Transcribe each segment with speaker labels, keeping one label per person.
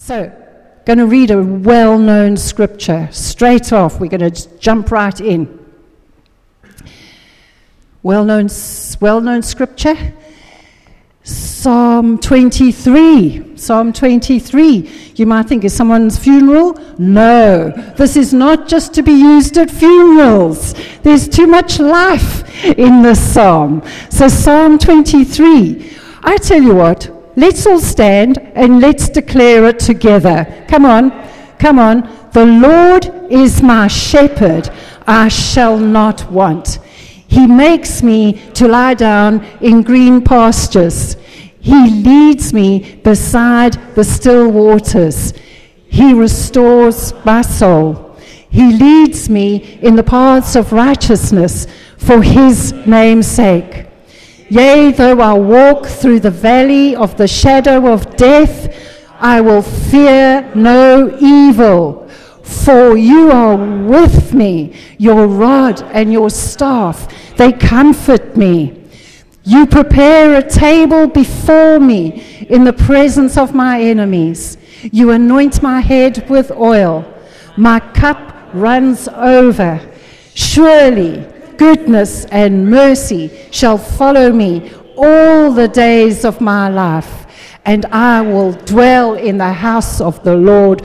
Speaker 1: So, going to read a well-known scripture. Straight off, we're going to jump right in. Well-known scripture. Psalm 23. Psalm 23. You might think, is someone's funeral? No. This is not just to be used at funerals. There's too much life in this psalm. So Psalm 23. I tell you what, let's all stand and let's declare it together. Come on. The Lord is my shepherd. I shall not want. He makes me to lie down in green pastures. He leads me beside the still waters. He restores my soul. He leads me in the paths of righteousness for his name's sake. Yea, though I walk through the valley of the shadow of death, I will fear no evil. For you are with me, your rod and your staff, they comfort me. You prepare a table before me in the presence of my enemies. You anoint my head with oil. My cup runs over. Surely goodness and mercy shall follow me all the days of my life, and I will dwell in the house of the Lord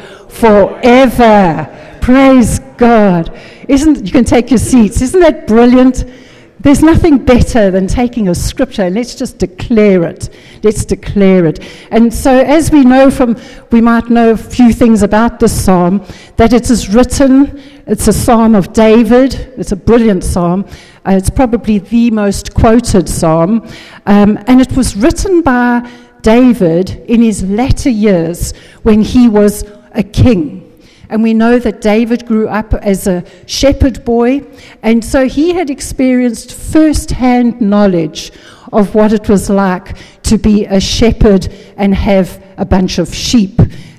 Speaker 1: forever. Praise God. You can take your seats. Isn't that brilliant? There's nothing better than taking a scripture and let's just declare it. Let's declare it. And so as we might know a few things about this psalm, that it is written, it's a psalm of David. It's a brilliant psalm. It's probably the most quoted psalm. And it was written by David in his latter years when he was a king. And we know that David grew up as a shepherd boy, and so he had experienced first-hand knowledge of what it was like to be a shepherd and have a bunch of sheep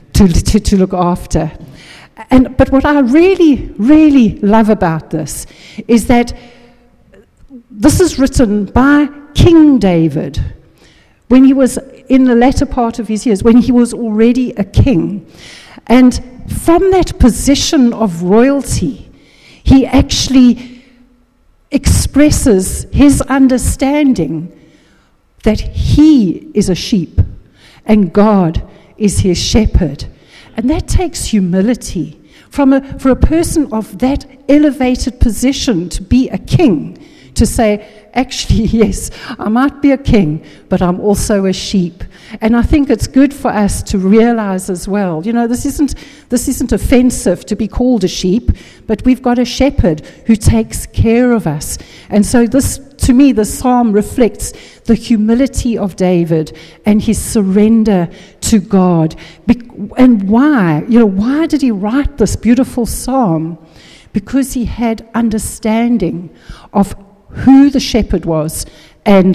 Speaker 1: to look after. But what I really, really love about this is that this is written by King David when he was in the latter part of his years, when he was already a king. And from that position of royalty, he actually expresses his understanding that he is a sheep and God is his shepherd. And that takes humility for a person of that elevated position to be a king, to say, actually, yes, I might be a king, but I'm also a sheep. And I think it's good for us to realize as well, this isn't offensive to be called a sheep, but we've got a shepherd who takes care of us. And so this, to me, the psalm reflects the humility of David and his surrender to God. And why? Why did he write this beautiful psalm? Because he had understanding of who the shepherd was and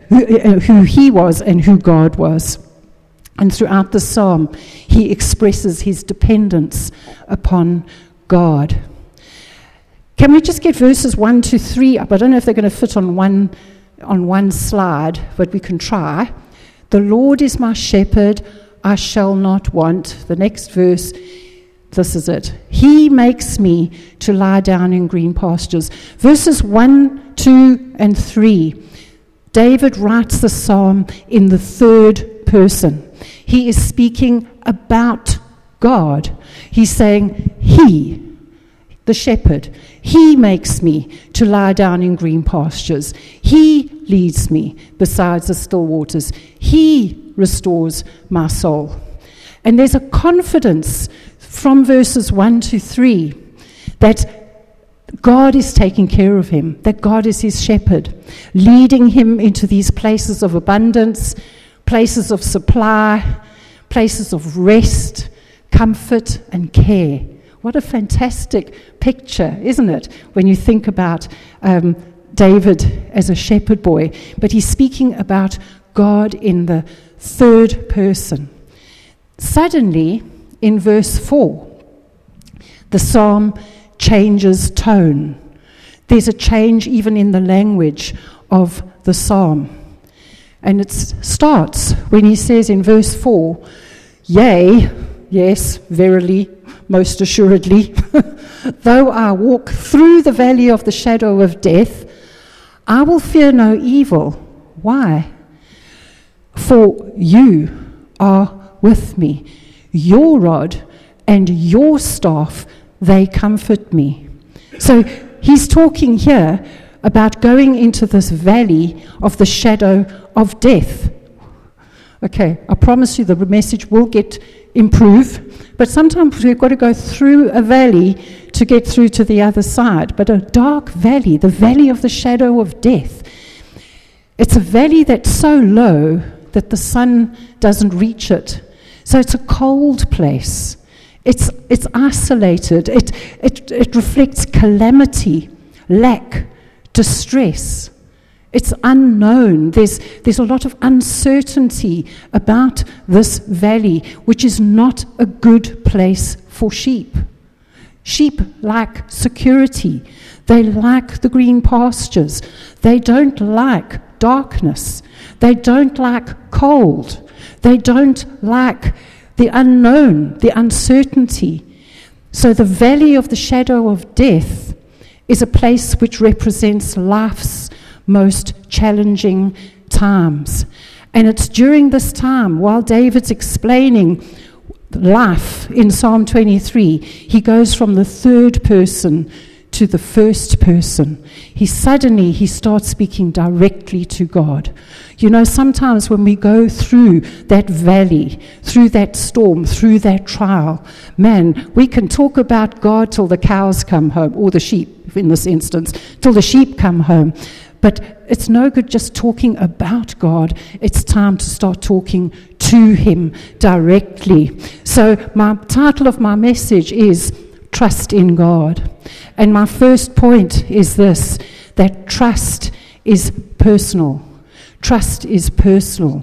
Speaker 1: who he was and who God was. And throughout the psalm, he expresses his dependence upon God. Can we just get verses 1 to 3 up? I don't know if they're going to fit on one slide, but we can try. The Lord is my shepherd, I shall not want. The next verse, this is it. He makes me to lie down in green pastures. Verses 1, 2, and 3. David writes the psalm in the third person. He is speaking about God. He's saying, He, the shepherd, He makes me to lie down in green pastures. He leads me beside the still waters. He restores my soul. And there's a confidence from verses 1 to 3 that God is taking care of him, that God is his shepherd, leading him into these places of abundance, places of supply, places of rest, comfort, and care. What a fantastic picture, isn't it, when you think about David as a shepherd boy? But he's speaking about God in the third person. Suddenly, in verse 4, the psalm changes tone. There's a change even in the language of the psalm. And it starts when he says in verse 4, Yea, Yes, verily, most assuredly. Though I walk through the valley of the shadow of death, I will fear no evil. Why? For you are with me. Your rod and your staff, they comfort me. So he's talking here about going into this valley of the shadow of death. Okay, I promise you the message will improve, but sometimes we've got to go through a valley to get through to the other side. But a dark valley, the valley of the shadow of death, it's a valley that's so low that the sun doesn't reach it. So it's a cold place. It's isolated. It reflects calamity, lack, distress. It's unknown. There's a lot of uncertainty about this valley, which is not a good place for sheep. Sheep like security. They like the green pastures. They don't like darkness. They don't like cold. They don't like the unknown, the uncertainty. So the valley of the shadow of death is a place which represents life's most challenging times. And it's during this time, while David's explaining life in Psalm 23, he goes from the third person to the first person. He starts speaking directly to God. You know, sometimes when we go through that valley, through that storm, through that trial, man, we can talk about God till the cows come home, or the sheep in this instance, till the sheep come home. But it's no good just talking about God. It's time to start talking to Him directly. So my title of my message is Trust in God. And my first point is this, that trust is personal. Trust is personal.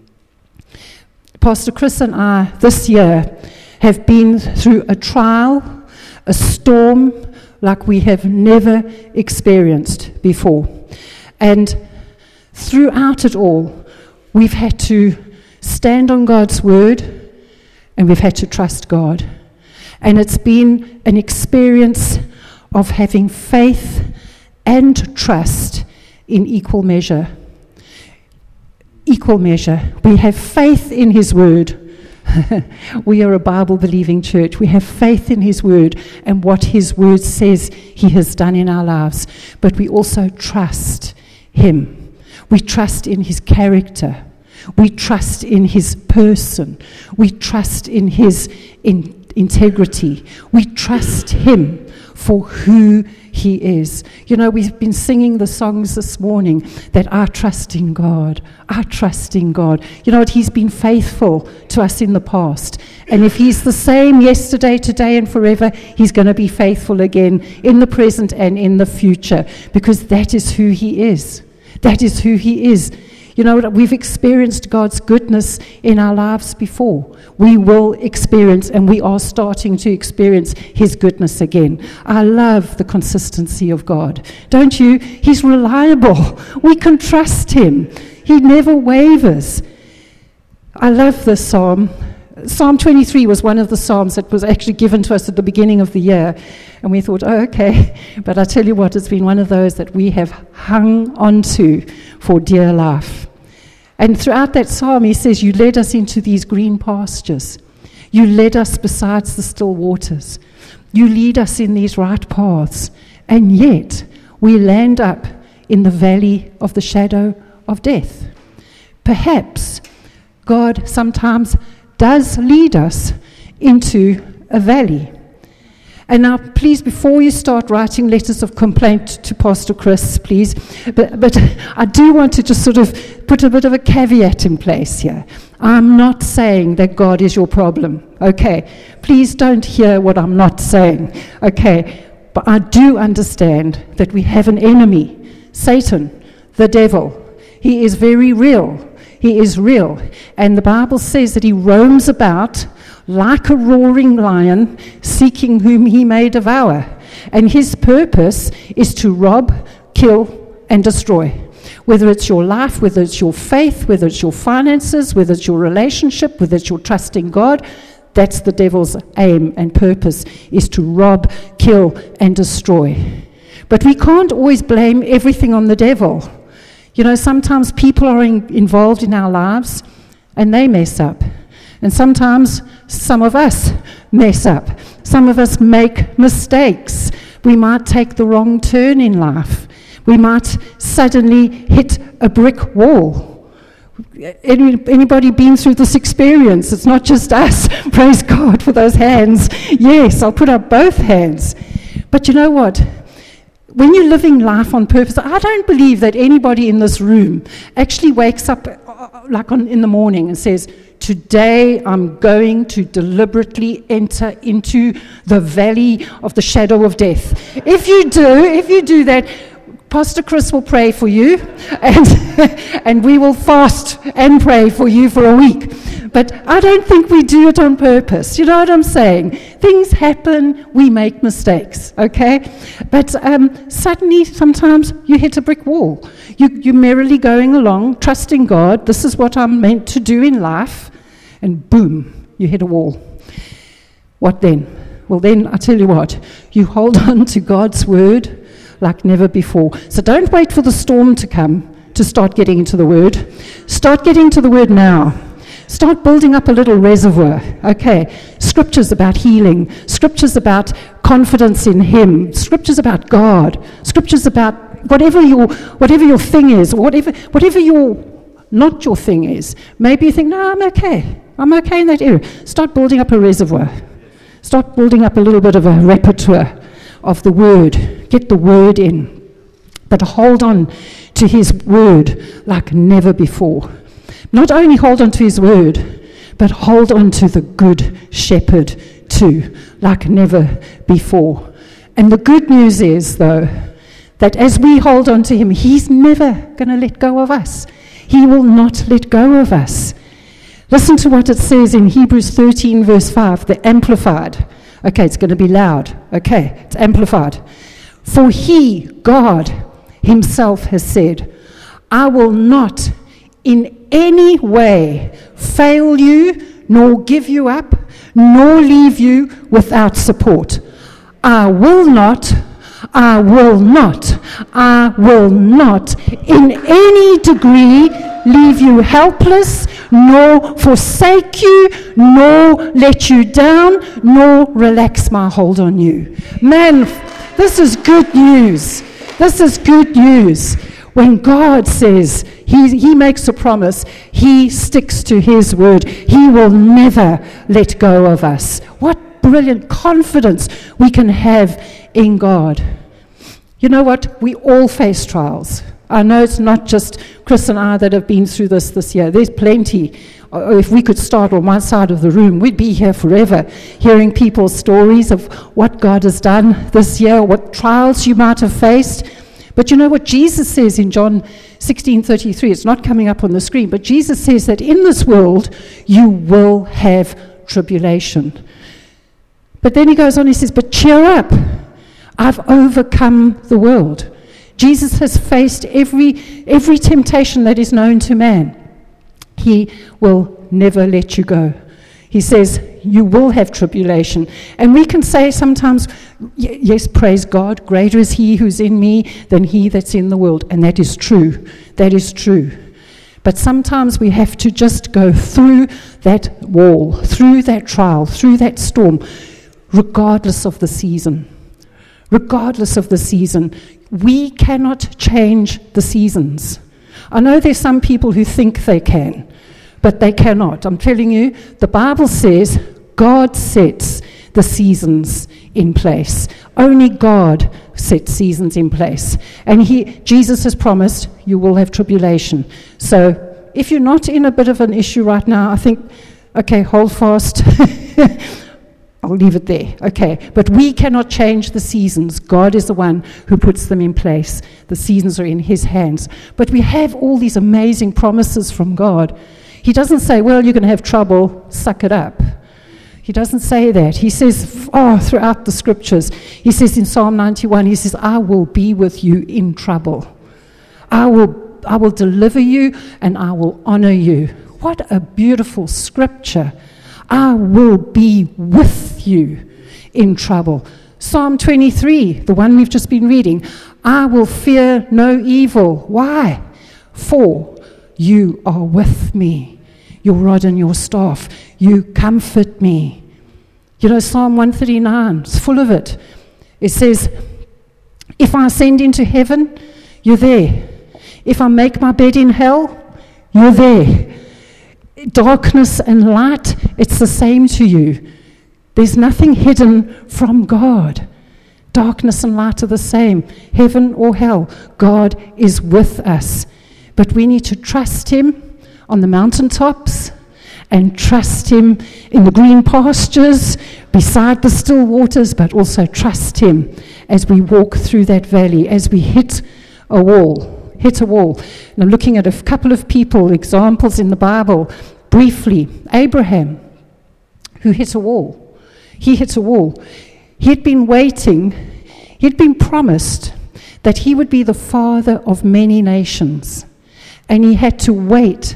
Speaker 1: Pastor Chris and I this year have been through a trial, a storm like we have never experienced before. And throughout it all, we've had to stand on God's word and we've had to trust God. And it's been an experience of having faith and trust in equal measure. Equal measure. We have faith in His word. We are a Bible-believing church. We have faith in His word and what His word says He has done in our lives. But we also trust Him. We trust in His character. We trust in His person. We trust in His integrity. We trust Him for who He is. You know, we've been singing the songs this morning that I trust in God. I trust in God. You know what? He's been faithful to us in the past. And if He's the same yesterday, today, and forever, He's going to be faithful again in the present and in the future, because that is who He is. That is who He is. You know, we've experienced God's goodness in our lives before. We will experience, and we are starting to experience His goodness again. I love the consistency of God. Don't you? He's reliable. We can trust Him. He never wavers. I love this psalm. Psalm 23 was one of the psalms that was actually given to us at the beginning of the year. And we thought, oh, okay. But I tell you what, it's been one of those that we have hung onto for dear life. And throughout that psalm, he says, you led us into these green pastures. You led us besides the still waters. You lead us in these right paths. And yet, we land up in the valley of the shadow of death. Perhaps God sometimes does lead us into a valley. And now, please, before you start writing letters of complaint to Pastor Chris, please, but I do want to just sort of put a bit of a caveat in place here. I'm not saying that God is your problem, okay? Please don't hear what I'm not saying, okay? But I do understand that we have an enemy, Satan, the devil. He is very real. He is real. And the Bible says that he roams about like a roaring lion, seeking whom he may devour. And his purpose is to rob, kill, and destroy. Whether it's your life, whether it's your faith, whether it's your finances, whether it's your relationship, whether it's your trust in God, That's the devil's aim and purpose, is to rob, kill, and destroy. But we can't always blame everything on the devil. You know, sometimes people are involved in our lives and they mess up. And sometimes some of us mess up. Some of us make mistakes. We might take the wrong turn in life. We might suddenly hit a brick wall. Anybody been through this experience? It's not just us. Praise God for those hands. Yes, I'll put up both hands. But you know what? When you're living life on purpose, I don't believe that anybody in this room actually wakes up in the morning and says, today I'm going to deliberately enter into the valley of the shadow of death. If you do that, Pastor Chris will pray for you, and we will fast and pray for you for a week. But I don't think we do it on purpose. You know what I'm saying? Things happen, we make mistakes, okay? But suddenly, sometimes you hit a brick wall. You're merrily going along, trusting God, this is what I'm meant to do in life, and boom, you hit a wall. What then? Well then, I tell you what, you hold on to God's word like never before. So don't wait for the storm to come to start getting into the word. Start getting into the word now. Start building up a little reservoir. Okay, scriptures about healing, scriptures about confidence in Him, scriptures about God, scriptures about whatever your thing is, whatever your not your thing is. Maybe you think, no, I'm okay in that area. Start building up a reservoir. Start building up a little bit of a repertoire of the word. Get the word in, but hold on to His word like never before. Not only hold on to His word, but hold on to the good shepherd too, like never before. And the good news is, though, that as we hold on to Him, He's never going to let go of us. He will not let go of us. Listen to what it says in Hebrews 13, verse 5, the Amplified. Okay, it's going to be loud. Okay, it's Amplified. For He, God Himself, has said, I will not in any way fail you, nor give you up, nor leave you without support. I will not in any degree leave you helpless, nor forsake you, nor let you down, nor relax my hold on you. Man, this is good news. This is good news. When God says He makes a promise, He sticks to His word. He will never let go of us. What brilliant confidence we can have in God. You know what? We all face trials. I know it's not just Chris and I that have been through this year. There's plenty. If we could start on one side of the room, we'd be here forever, hearing people's stories of what God has done this year, what trials you might have faced. But you know what Jesus says in John 16:33? It's not coming up on the screen, but Jesus says that in this world you will have tribulation. But then He goes on, He says, but cheer up. I've overcome the world. Jesus has faced every temptation that is known to man. He will never let you go. He says, you will have tribulation. And we can say sometimes, yes, praise God, greater is He who's in me than he that's in the world. And that is true. That is true. But sometimes we have to just go through that wall, through that trial, through that storm, regardless of the season. Regardless of the season. We cannot change the seasons. I know there's some people who think they can, but they cannot. I'm telling you, the Bible says God sets the seasons in place. Only God sets seasons in place. And Jesus has promised you will have tribulation. So if you're not in a bit of an issue right now, I think, okay, hold fast. I'll leave it there. Okay. But we cannot change the seasons. God is the one who puts them in place. The seasons are in His hands. But we have all these amazing promises from God. He doesn't say, well, you're going to have trouble, suck it up. He doesn't say that. He says, throughout the scriptures, He says in Psalm 91, He says, I will be with you in trouble. I will deliver you and I will honor you. What a beautiful scripture. I will be with you in trouble. Psalm 23, the one we've just been reading, I will fear no evil. Why? For you are with me. Your rod and your staff, you comfort me. You know, Psalm 139 is full of it. It says, if I ascend into heaven, you're there. If I make my bed in hell, you're there. Darkness and light, it's the same to you. There's nothing hidden from God. Darkness and light are the same, heaven or hell. God is with us. But we need to trust him on the mountaintops and trust him in the green pastures, beside the still waters, but also trust him as we walk through that valley, as we hit a wall. Now, looking at a couple of people, examples in the Bible, briefly, Abraham, who hit a wall. He hit a wall. He had been waiting. He had been promised that he would be the father of many nations. And he had to wait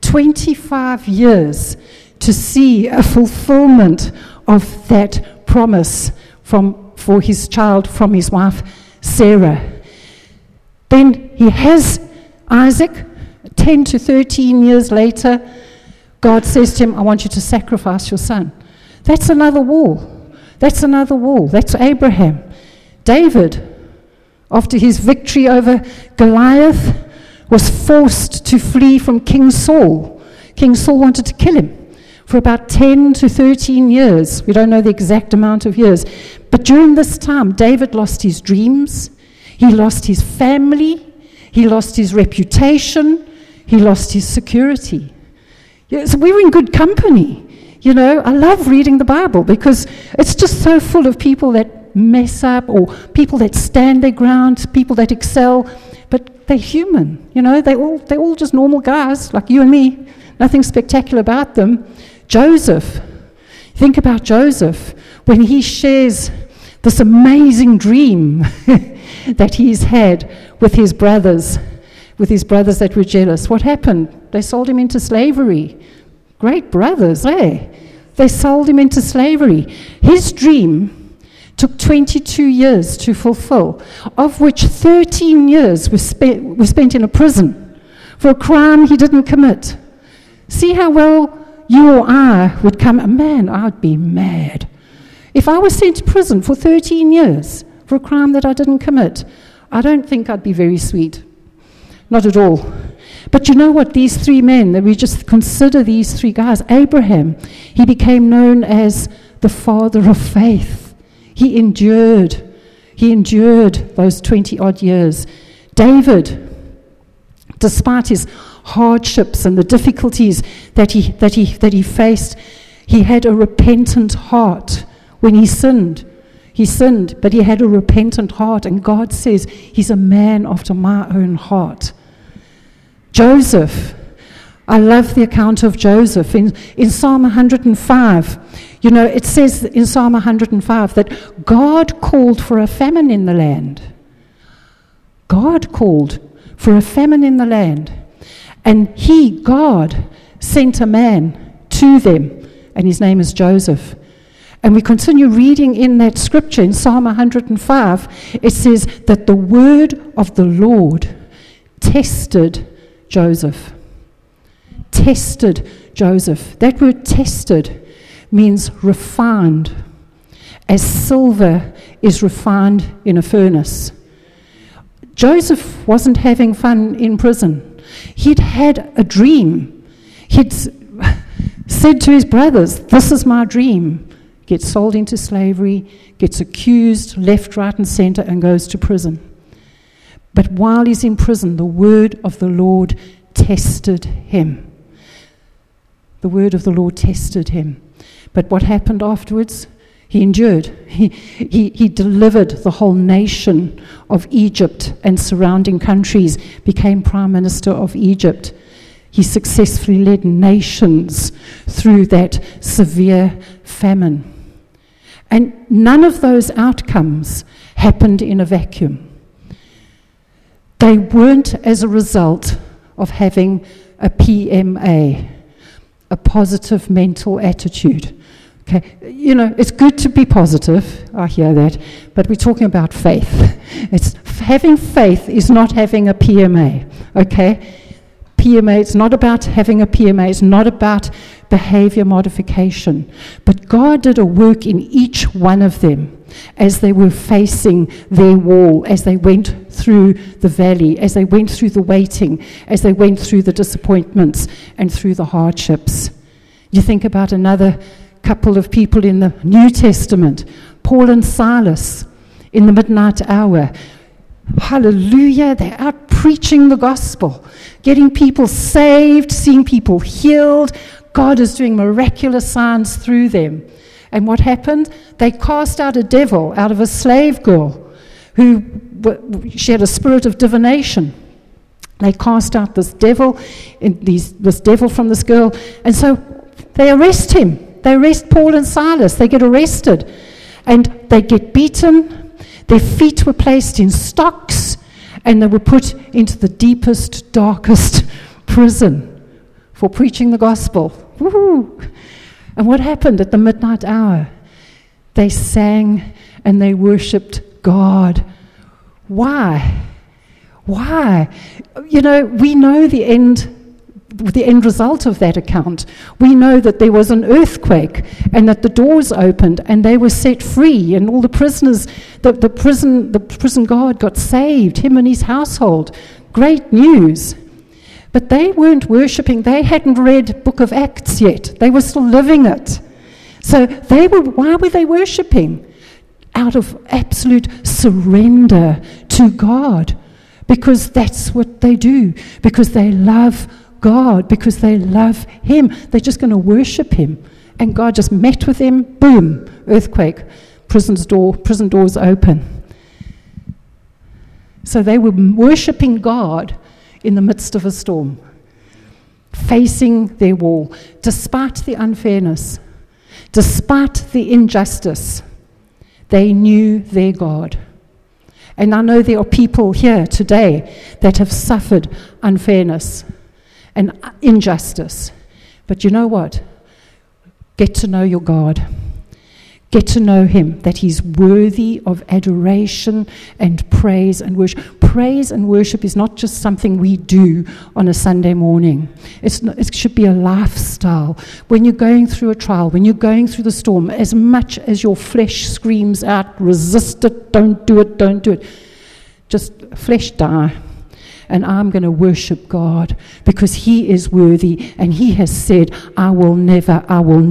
Speaker 1: 25 years to see a fulfillment of that promise for his child from his wife, Sarah. Then he has Isaac. 10 to 13 years later, God says to him, I want you to sacrifice your son. That's another wall. That's Abraham. David, after his victory over Goliath, was forced to flee from King Saul. King Saul wanted to kill him for about 10 to 13 years. We don't know the exact amount of years. But during this time, David lost his dreams. He lost his family. He lost his reputation. He lost his security. So we were in good company. You know, I love reading the Bible because it's just so full of people that mess up or people that stand their ground, people that excel, but they're human. You know, they're all just normal guys like you and me. Nothing spectacular about them. Joseph. Think about Joseph when he shares this amazing dream that he's had with his brothers that were jealous. What happened? They sold him into slavery. Great brothers, eh? They sold him into slavery. His dream took 22 years to fulfill, of which 13 years were spent in a prison for a crime he didn't commit. See how well you or I would come. Man, I'd be mad. If I was sent to prison for 13 years for a crime that I didn't commit, I don't think I'd be very sweet. Not at all. But you know what? These three men, that we just consider these three guys. Abraham, he became known as the father of faith. He endured those 20-odd years. David, despite his hardships and the difficulties that he faced, he had a repentant heart when he sinned. He sinned, but he had a repentant heart, and God says he's a man after my own heart. Joseph, I love the account of Joseph in Psalm 105. You know, it says in Psalm 105 that God called for a famine in the land. God called for a famine in the land. And God, sent a man to them, and his name is Joseph. And we continue reading in that scripture in Psalm 105. It says that the word of the Lord tested Joseph. Tested Joseph. That word tested means refined, as silver is refined in a furnace. Joseph wasn't having fun in prison. He'd had a dream. He'd said to his brothers, this is my dream. Gets sold into slavery, gets accused left, right, and center, and goes to prison. But while he's in prison, the word of the Lord tested him. The word of the Lord tested him. But what happened afterwards? He endured. He delivered the whole nation of Egypt and surrounding countries, became prime minister of Egypt. He successfully led nations through that severe famine. And none of those outcomes happened in a vacuum. They weren't as a result of having a PMA. a positive mental attitude. Okay, you know, it's good to be positive, I hear that, but we're talking about faith. Having faith is not having a PMA, okay? PMA, it's not about having a PMA, it's not about behavior modification. But God did a work in each one of them as they were facing their wall, as they went through the valley, as they went through the waiting, as they went through the disappointments and through the hardships. You think about another couple of people in the New Testament, Paul and Silas, in the midnight hour. Hallelujah, they're out preaching the gospel, getting people saved, seeing people healed. God is doing miraculous signs through them. And what happened? They cast out a devil out of a slave girl she had a spirit of divination. They cast out this devil from this girl, and so they arrest him. They arrest Paul and Silas. They get arrested, and they get beaten. Their feet were placed in stocks, and they were put into the deepest, darkest prison for preaching the gospel. Woo-hoo. And what happened at the midnight hour? They sang and they worshipped God. Why? Why? You know, we know the end result of that account. We know that there was an earthquake and that the doors opened and they were set free, and all the prisoners, the prison guard got saved, him and his household. Great news. But they weren't worshipping. They hadn't read Book of Acts yet. They were still living it. So why were they worshipping? Out of absolute surrender to God. Because that's what they do. Because they love God, because they love Him. They're just going to worship Him. And God just met with them, boom, earthquake, prison doors open. So they were worshiping God in the midst of a storm, facing their wall, despite the unfairness, despite the injustice. They knew their God. And I know there are people here today that have suffered unfairness and injustice. But you know what? Get to know your God. Get to know Him, that He's worthy of adoration and praise and worship. Praise and worship is not just something we do on a Sunday morning. It should be a lifestyle. When you're going through a trial, when you're going through the storm, as much as your flesh screams out, resist it, don't do it, just flesh die. And I'm going to worship God because He is worthy, and He has said, I will never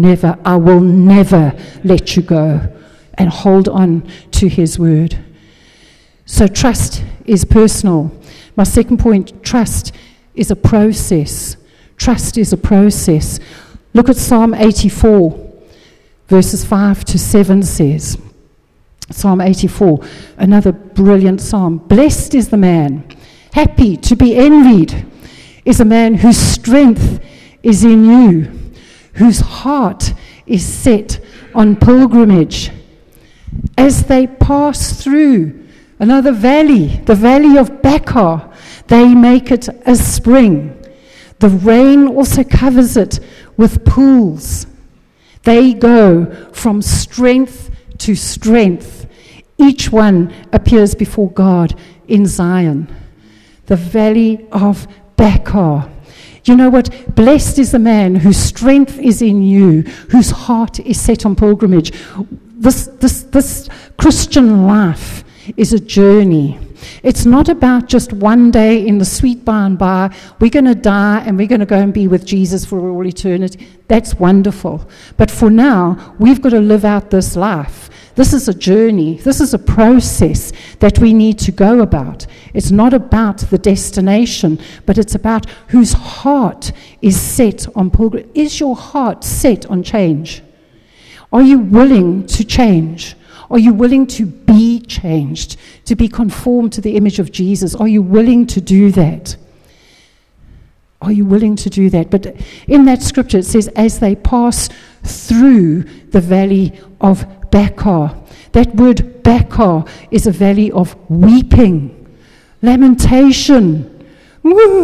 Speaker 1: let you go, and hold on to His word. So trust is personal. My second point, trust is a process. Trust is a process. Look at Psalm 84, verses 5 to 7 says, Psalm 84, another brilliant psalm. Blessed is the man, happy to be envied is a man whose strength is in you, whose heart is set on pilgrimage. As they pass through another valley, the valley of Baca, they make it a spring. The rain also covers it with pools. They go from strength to strength. Each one appears before God in Zion. The valley of Baca. You know what? Blessed is the man whose strength is in you, whose heart is set on pilgrimage. This Christian life is a journey. It's not about just one day in the sweet by and by. We're going to die and we're going to go and be with Jesus for all eternity. That's wonderful. But for now, we've got to live out this life. This is a journey. This is a process that we need to go about. It's not about the destination, but it's about whose heart is set on pilgrimage. Is your heart set on change? Are you willing to change? Are you willing to be changed, to be conformed to the image of Jesus? Are you willing to do that? Are you willing to do that? But in that scripture it says, as they pass through the valley of Baca. That word Baca is a valley of weeping, lamentation. Woo!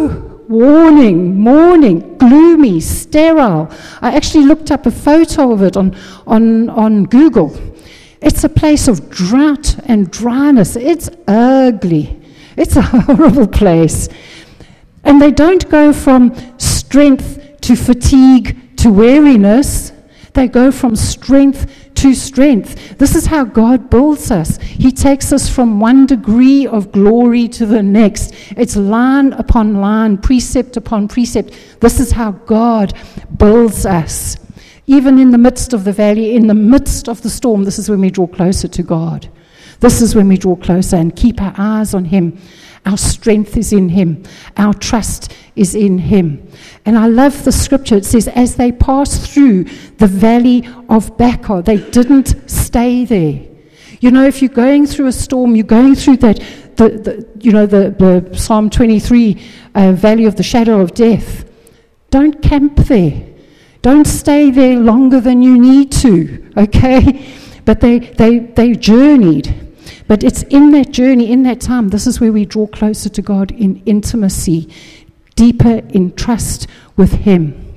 Speaker 1: mourning, gloomy, sterile. I actually looked up a photo of it on Google. It's a place of drought and dryness. It's ugly. It's a horrible place. And they don't go from strength to fatigue to weariness. They go from strength to strength. This is how God builds us. He takes us from one degree of glory to the next. It's line upon line, precept upon precept. This is how God builds us. Even in the midst of the valley, in the midst of the storm, this is when we draw closer to God. This is when we draw closer and keep our eyes on Him. Our strength is in Him. Our trust is in Him. And I love the scripture. It says, as they passed through the valley of Baca, they didn't stay there. You know, if you're going through a storm, you're going through that, the Psalm 23, valley of the shadow of death. Don't camp there. Don't stay there longer than you need to, okay? But they journeyed. But it's in that journey, in that time, this is where we draw closer to God in intimacy, deeper in trust with Him.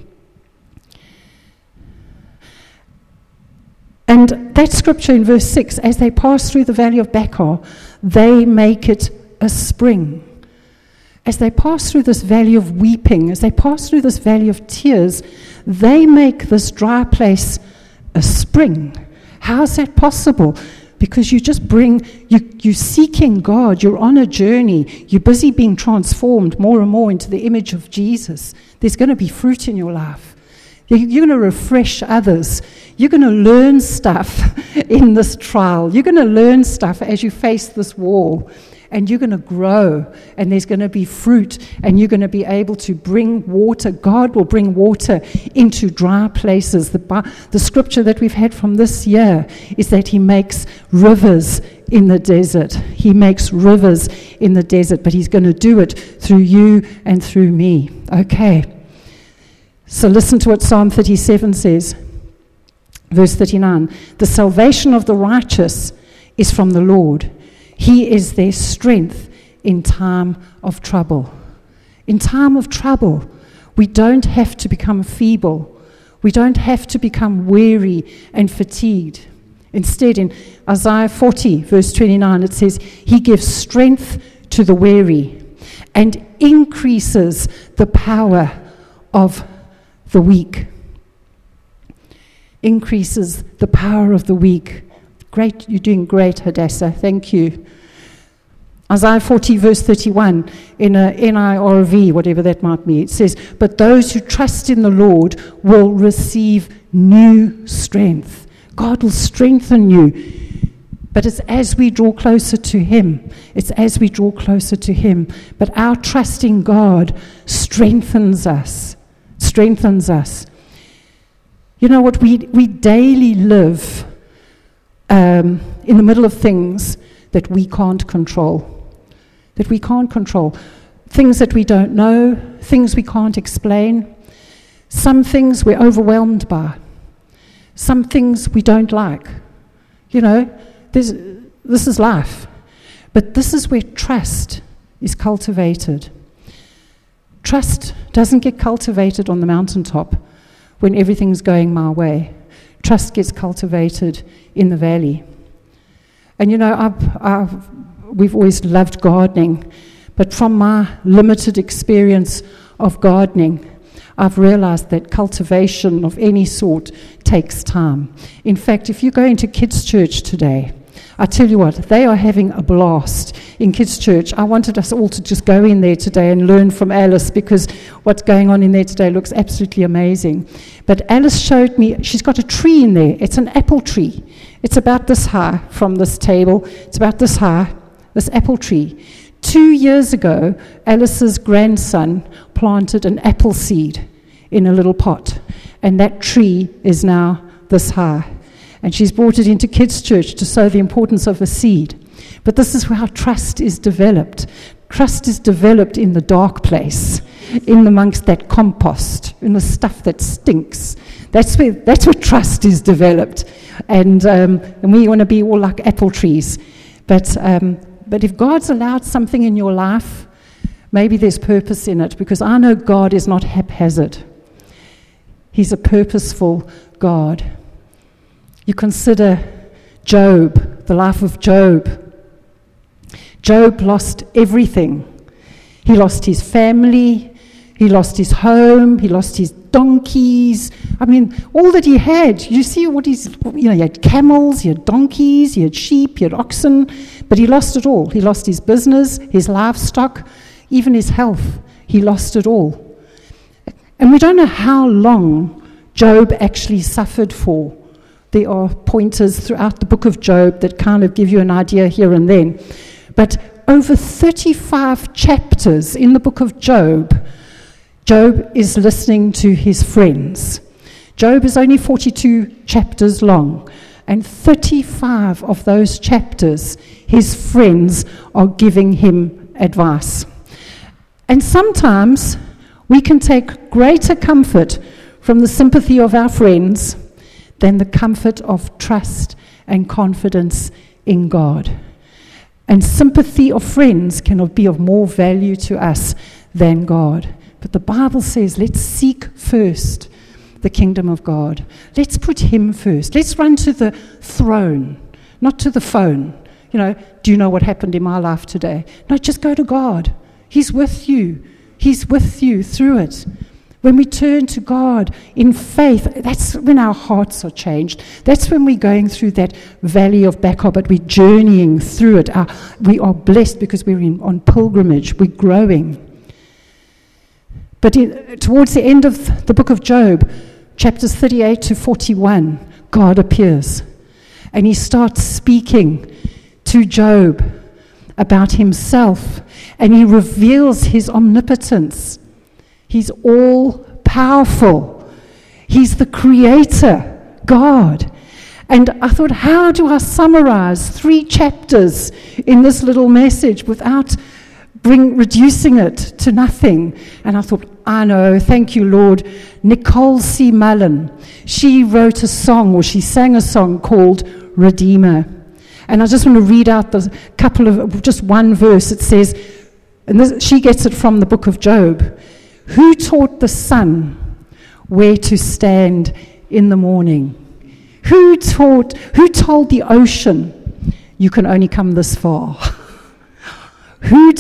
Speaker 1: And that scripture in verse 6, as they pass through the valley of Baca, they make it a spring. As they pass through this valley of weeping, as they pass through this valley of tears, they make this dry place a spring. How is that possible? Because you're seeking God, you're on a journey, you're busy being transformed more and more into the image of Jesus. There's going to be fruit in your life. You're going to refresh others. You're going to learn stuff in this trial. You're going to learn stuff as you face this wall. And you're going to grow, and there's going to be fruit, and you're going to be able to bring water. God will bring water into dry places. The scripture that we've had from this year is that He makes rivers in the desert. He makes rivers in the desert, but He's going to do it through you and through me. Okay. So listen to what Psalm 37 says. Verse 39. The salvation of the righteous is from the Lord. He is their strength in time of trouble. In time of trouble, we don't have to become feeble. We don't have to become weary and fatigued. Instead, in Isaiah 40, verse 29, it says, He gives strength to the weary and increases the power of the weak. Increases the power of the weak. Great, you're doing great, Hadassah. Thank you. Isaiah 40, verse 31, in a NIRV, whatever that might be, it says, but those who trust in the Lord will receive new strength. God will strengthen you. But it's as we draw closer to Him. It's as we draw closer to Him. But our trust in God strengthens us. Strengthens us. You know what? We daily live in the middle of things that we can't control. That we can't control. Things that we don't know, things we can't explain. Some things we're overwhelmed by. Some things we don't like. You know, this is life. But this is where trust is cultivated. Trust doesn't get cultivated on the mountaintop when everything's going my way. Trust gets cultivated in the valley. And you know, we've always loved gardening, but from my limited experience of gardening, I've realized that cultivation of any sort takes time. In fact, if you go into kids' church today, I tell you what, they are having a blast in kids' church. I wanted us all to just go in there today and learn from Alice, because what's going on in there today looks absolutely amazing. But Alice showed me, she's got a tree in there. It's an apple tree. It's about this high from this table. It's about this high, this apple tree. 2 years ago, Alice's grandson planted an apple seed in a little pot, and that tree is now this high. And she's brought it into kids' church to show the importance of a seed. But this is how trust is developed. Trust is developed in the dark place, in amongst that compost, in the stuff that stinks. That's where trust is developed. And we want to be all like apple trees. But if God's allowed something in your life, Maybe there's purpose in it, because I know God is not haphazard. He's a purposeful God. You consider Job, the life of Job. Job lost everything. He lost his family, he lost his home, he lost his donkeys. I mean, all that he had. You see what he had camels, he had donkeys, he had sheep, he had oxen, but he lost it all. He lost his business, his livestock, even his health. He lost it all. And we don't know how long Job actually suffered for. There are pointers throughout the book of Job that kind of give you an idea here and then. But over 35 chapters in the book of Job, Job is listening to his friends. Job is only 42 chapters long, and 35 of those chapters, his friends are giving him advice. And sometimes we can take greater comfort from the sympathy of our friends than the comfort of trust and confidence in God. And sympathy of friends cannot be of more value to us than God. But the Bible says, let's seek first the kingdom of God. Let's put him first. Let's run to the throne, not to the phone. Do you know what happened in my life today? No, just go to God. He's with you. He's with you through it. When we turn to God in faith, that's when our hearts are changed. That's when we're going through that valley of Baca, but we're journeying through it. We are blessed because we're on pilgrimage. We're growing. But towards the end of the book of Job, chapters 38 to 41, God appears. And he starts speaking to Job about himself. And he reveals his omnipotence. He's all powerful. He's the creator, God. And I thought, how do I summarize 3 chapters in this little message without reducing it to nothing? And I thought, I know, thank you, Lord. Nicole C. Mullen, she wrote a song, or she sang a song called Redeemer. And I just want to read out just one verse. It says, and she gets it from the book of Job. Who taught the sun where to stand in the morning? Who told the ocean you can only come this far? Who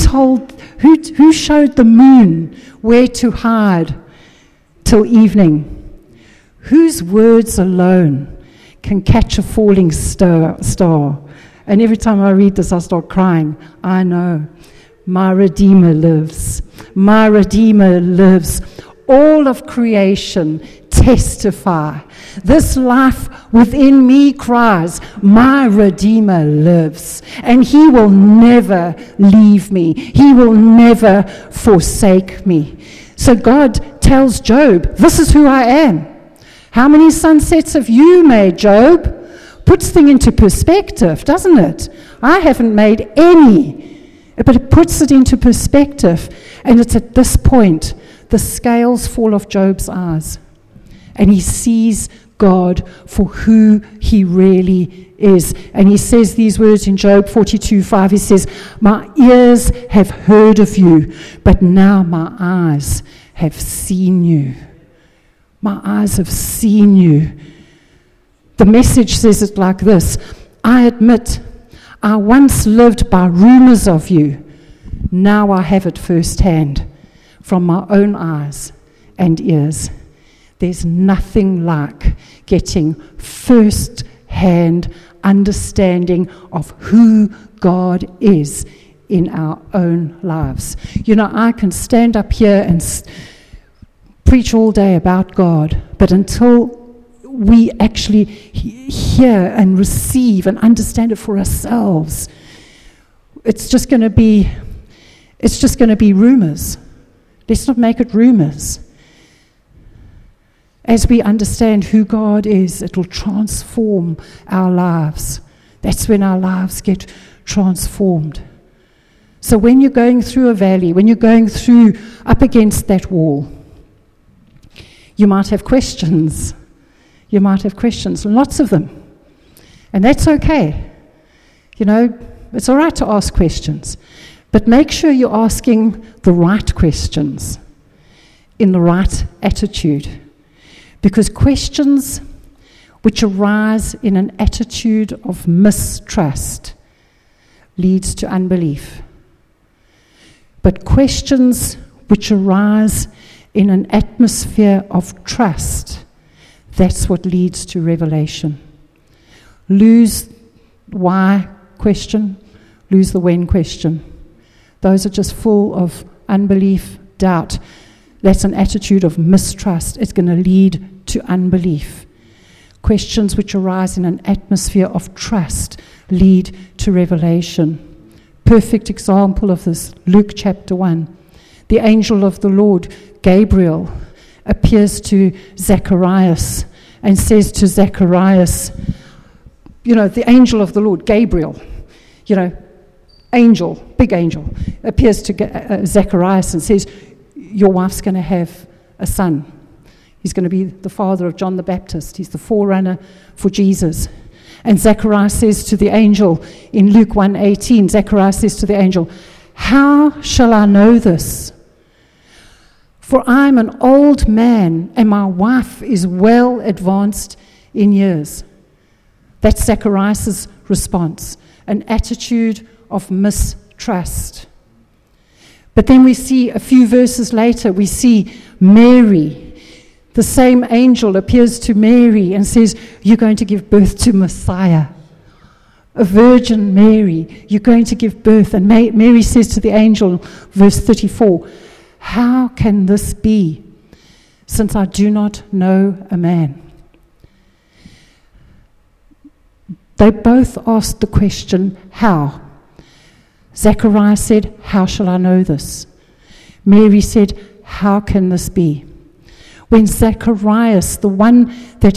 Speaker 1: showed the moon where to hide till evening? Whose words alone can catch a falling star? And every time I read this, I start crying. I know. My Redeemer lives. My Redeemer lives. All of creation testify. This life within me cries, my Redeemer lives. And he will never leave me. He will never forsake me. So God tells Job, this is who I am. How many sunsets have you made, Job? Puts things into perspective, doesn't it? I haven't made any. But it puts it into perspective. And it's at this point, the scales fall off Job's eyes. And he sees God for who he really is. And he says these words in Job 42:5. He says, my ears have heard of you, but now my eyes have seen you. My eyes have seen you. The Message says it like this. I admit, I once lived by rumors of you. Now I have it firsthand from my own eyes and ears. There's nothing like getting first-hand understanding of who God is in our own lives. I can stand up here and preach all day about God, but until we actually hear and receive and understand it for ourselves, it's just going to be rumors. Let's not make it rumors. As we understand who God is, it will transform our lives. That's when our lives get transformed. So when you're going through a valley, when you're going through up against that wall, you might have questions. You might have questions, lots of them. And that's okay. It's all right to ask questions. But make sure you're asking the right questions in the right attitude, because questions which arise in an attitude of mistrust leads to unbelief. But questions which arise in an atmosphere of trust, that's what leads to revelation. Lose the why question, lose the when question. Those are just full of unbelief, doubt. That's an attitude of mistrust. It's going to lead to unbelief. Questions which arise in an atmosphere of trust lead to revelation. Perfect example of this, Luke chapter 1. The angel of the Lord, Gabriel, appears to Zacharias and says to Zacharias, the angel of the Lord, Gabriel, angel, big angel, appears to Zacharias and says, your wife's going to have a son. He's going to be the father of John the Baptist. He's the forerunner for Jesus. And Zacharias says to the angel in Luke 1:18, Zacharias says to the angel, how shall I know this? For I'm an old man and my wife is well advanced in years. That's Zacharias' response, an attitude of mistrust. But then we see a few verses later, we see Mary. The same angel appears to Mary and says, you're going to give birth to Messiah. A virgin Mary, you're going to give birth. And Mary says to the angel, verse 34, how can this be, since I do not know a man? They both asked the question, how? Zacharias said, how shall I know this? Mary said, how can this be? When Zacharias, the one that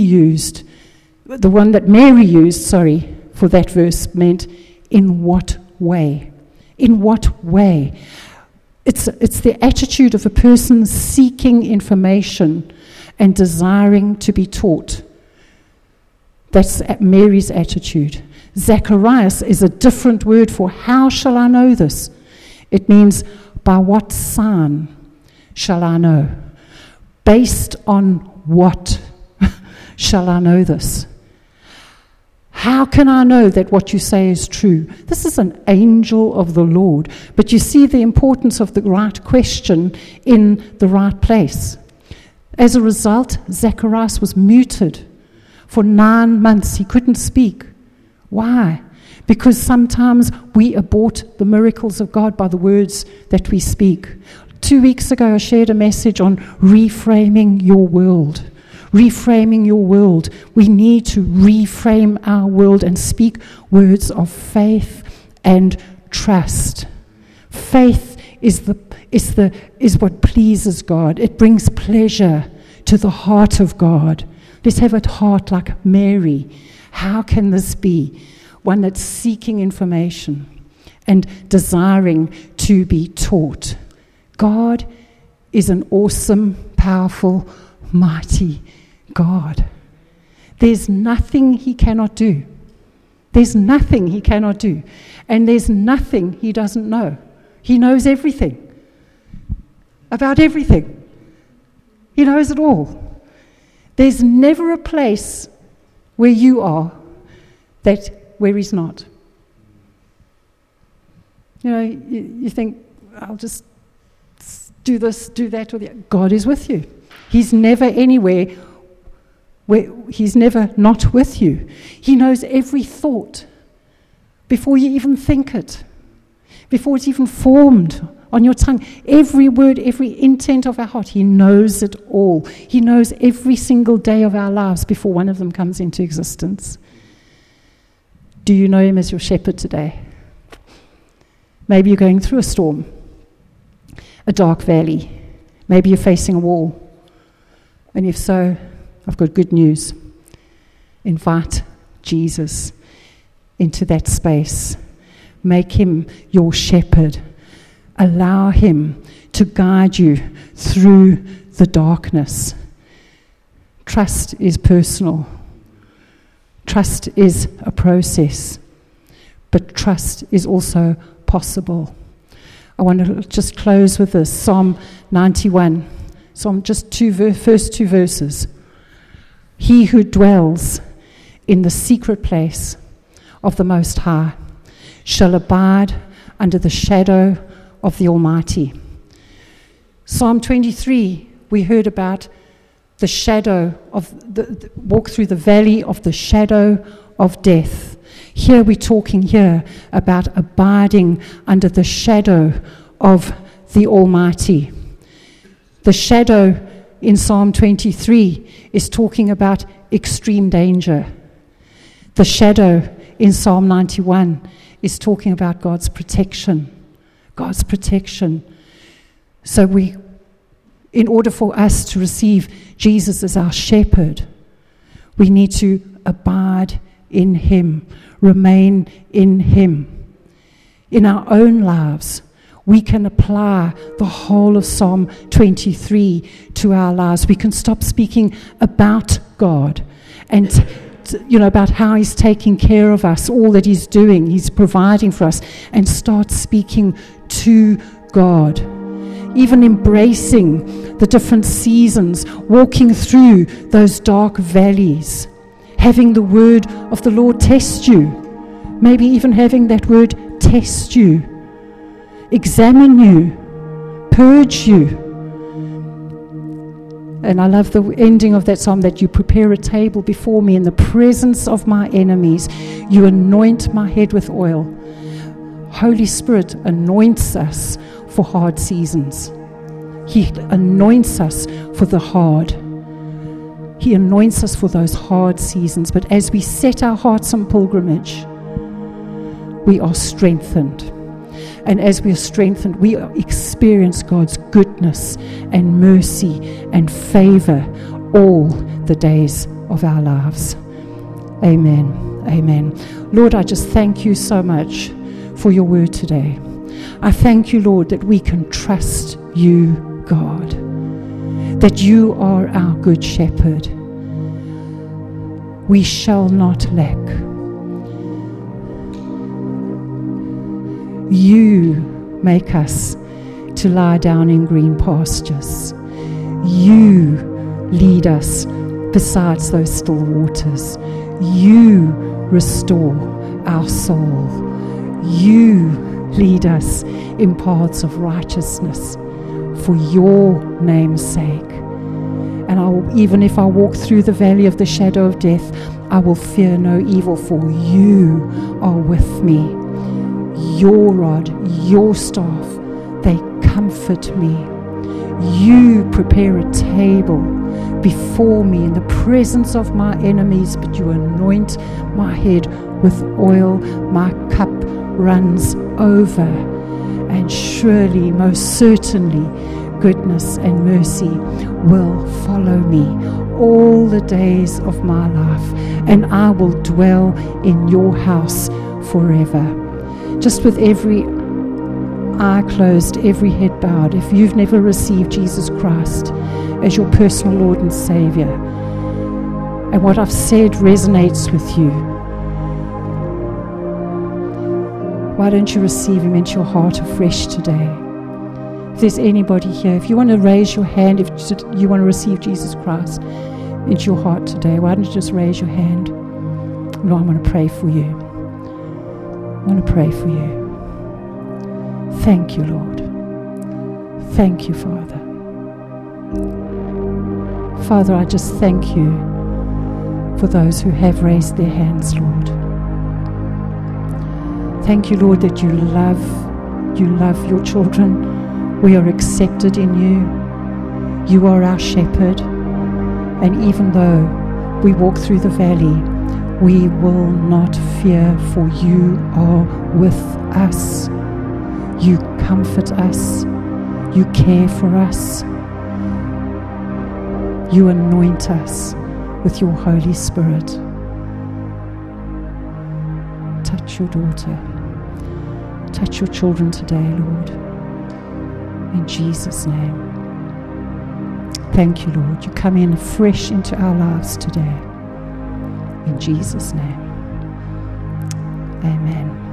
Speaker 1: Mary used, for that verse meant, in what way? In what way? It's the attitude of a person seeking information and desiring to be taught. That's Mary's attitude. Zacharias is a different word for how shall I know this? It means by what sign shall I know? Based on what shall I know this? How can I know that what you say is true? This is an angel of the Lord. But you see the importance of the right question in the right place. As a result, Zacharias was muted. For 9 months, he couldn't speak. Why? Because sometimes we abort the miracles of God by the words that we speak. 2 weeks ago, I shared a message on reframing your world. Reframing your world. We need to reframe our world and speak words of faith and trust. Faith is what pleases God. It brings pleasure to the heart of God. Let's have a heart like Mary. How can this be? One that's seeking information and desiring to be taught. God is an awesome, powerful, mighty God. There's nothing he cannot do. There's nothing he cannot do. And there's nothing he doesn't know. He knows everything. About everything. He knows it all. There's never a place where you are where he's not. You think, I'll just do this, do that, or that. God is with you. He's never anywhere where he's never not with you. He knows every thought before you even think it, before it's even formed on your tongue. Every word, every intent of our heart, he knows it all. He knows every single day of our lives before one of them comes into existence. Do you know him as your shepherd today? Maybe you're going through a storm, a dark valley. Maybe you're facing a wall. And if so, I've got good news. Invite Jesus into that space. Make him your shepherd. Allow him to guide you through the darkness. Trust is personal. Trust is a process. But trust is also possible. I want to just close with this. Psalm 91. Just first two verses. He who dwells in the secret place of the Most High shall abide under the shadow of the Almighty. Psalm 23, we heard about the shadow of walk through the valley of the shadow of death. Here we're talking here about abiding under the shadow of the Almighty. The shadow in Psalm 23 is talking about extreme danger. The shadow in Psalm 91 is talking about God's protection. God's protection. So in order for us to receive Jesus as our shepherd, we need to abide in him, remain in him. In our own lives, we can apply the whole of Psalm 23 to our lives. We can stop speaking about God and about how he's taking care of us, all that he's doing, he's providing for us, and start speaking to God. Even embracing the different seasons, walking through those dark valleys, having the word of the Lord test you, maybe even having that word test you, examine you, purge you. And I love the ending of that psalm, that you prepare a table before me in the presence of my enemies. You anoint my head with oil. Holy Spirit anoints us for hard seasons. He anoints us for the hard. He anoints us for those hard seasons. But as we set our hearts on pilgrimage, we are strengthened. And as we are strengthened, we experience God's goodness and mercy and favor all the days of our lives. Amen. Amen. Lord, I just thank you so much for your word today. I thank you, Lord, that we can trust you, God, that you are our good shepherd. We shall not lack. You make us to lie down in green pastures. You lead us besides those still waters. You restore our soul. You lead us in paths of righteousness for your name's sake. And even if I walk through the valley of the shadow of death, I will fear no evil, for you are with me. Your rod, your staff, they comfort me. You prepare a table before me in the presence of my enemies, but you anoint my head with oil. My cup runs over, and surely, most certainly, goodness and mercy will follow me all the days of my life, and I will dwell in your house forever. Just with every eye closed, every head bowed, if you've never received Jesus Christ as your personal Lord and Savior, and what I've said resonates with you, why don't you receive him into your heart afresh today? If there's anybody here, if you want to raise your hand, if you want to receive Jesus Christ into your heart today, why don't you just raise your hand? Lord, I want to pray for you. I want to pray for you. Thank you, Lord. Thank you, Father. Father, I just thank you for those who have raised their hands, Lord. Thank you, Lord, that you love your children. We are accepted in you. You are our shepherd. And even though we walk through the valley, we will not fear, for you are with us. You comfort us. You care for us. You anoint us with your Holy Spirit. Touch your daughter. Touch your children today, Lord. In Jesus' name. Thank you, Lord. You come in fresh into our lives today. In Jesus' name. Amen.